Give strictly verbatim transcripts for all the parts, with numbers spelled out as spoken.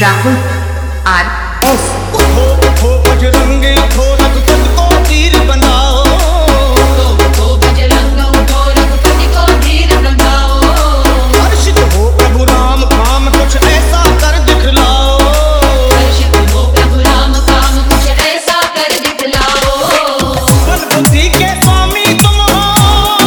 Rahul R S. उठो उठो बजरंगी उठो, रघुपति को तीर बनाओ। उठो उठो बजरंग उठो, रघुपति को तीर बनाओ। हर्षित हो प्रभु राम काम कुछ ऐसा कर दिखलाओ। हर्षित हो प्रभु राम काम कुछ ऐसा कर दिखलाओ। बल बुद्धि के स्वामी तुम हो,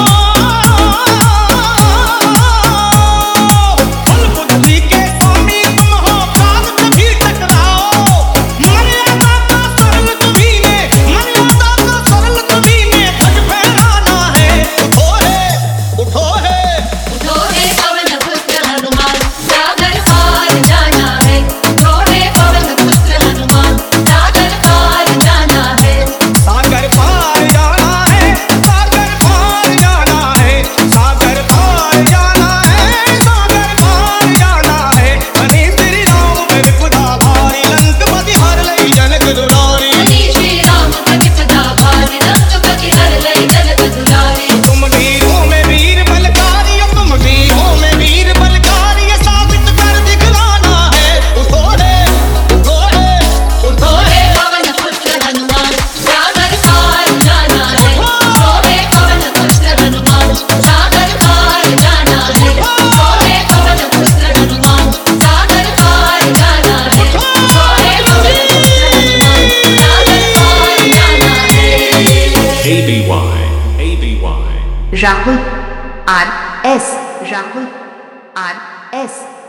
बल बुद्धि के स्वामी तुम हो, काल कभी टकराओ। मर्यादा का सरल तुम्ही ने, मर्यादा का सरल तुम्ही ने, भज फहराना है। उठो है उठो है उठो रे पवन पुत्र हनुमान, सागर पार जाना है। उठो रे पवन पुत्र हनुमान, सागर पार जाना है। सागर पार जाना है, सागर पार जाना है, सागर पार जाना है, सागर पार जाना है। बनी श्री राम प्रतिपदा भारी, लंक हर लई जनक दुलारी। बनी श्री राम प्रतिपदा भारी, लंक हर लई जनक दुलारी। तुम वीरों में वीर बलकारी, तुम वीरों में वीर बलकारी, ये साबित कर दिखलाना है। उठो रे उठो रे उठो रे पवन पुत्र हनुमान, सागर पार जाना है। उठो रे पवन पुत्र हनुमान, सागर पार जाना है। उठो रे पवन पुत्र हनुमान, सागर पार जाना है। उठो रे पवन पुत्र हनुमान, सागर पार जाना है। A B Y A B Y Rahul R S. Rahul R S.